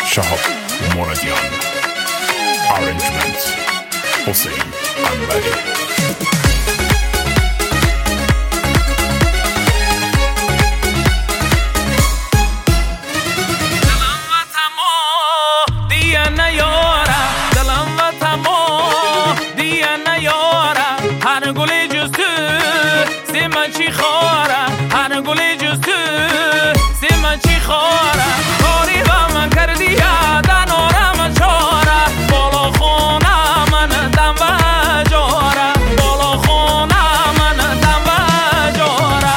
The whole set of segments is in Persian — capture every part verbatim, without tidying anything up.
شهاب مرادیان. Arrangement حسین انوری. چی خاره هر گلی جز تو سیما چی خاره کاری با من کردی یادن آرم چاره بالا خونه من دم و جاره بالا خونه من دم و جاره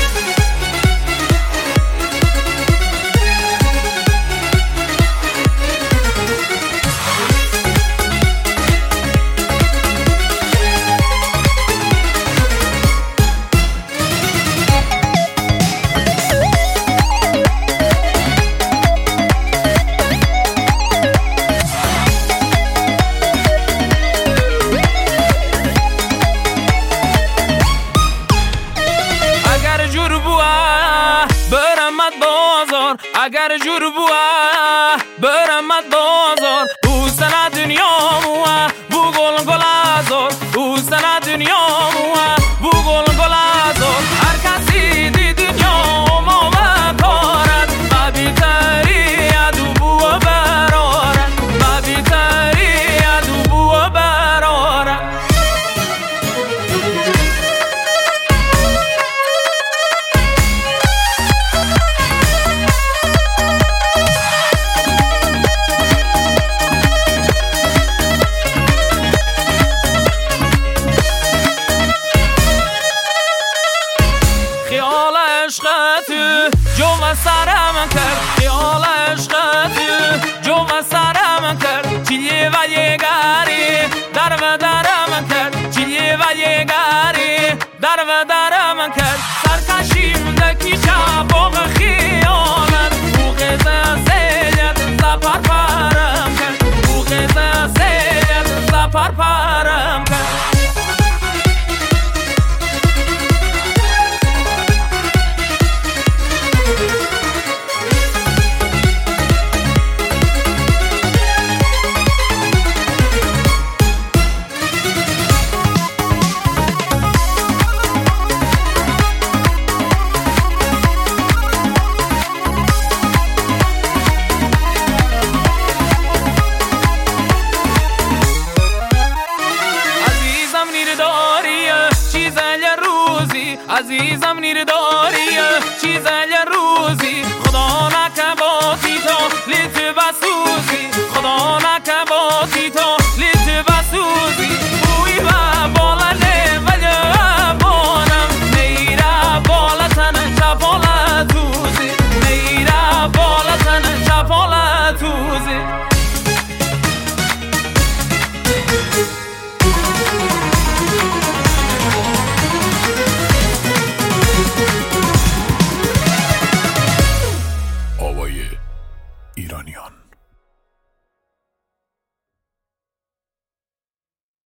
اگر جور بوا برمت بازار او سنا دنیا موا بو گل گل ازار او سنا دنیا موا بو گل گل ازار هر کسی دی دنیا ما و کارت ما بیتری ادو بو برارت ما بیتری ادو بو برارت خیال عشق تو جو سرم کرد خیال عشق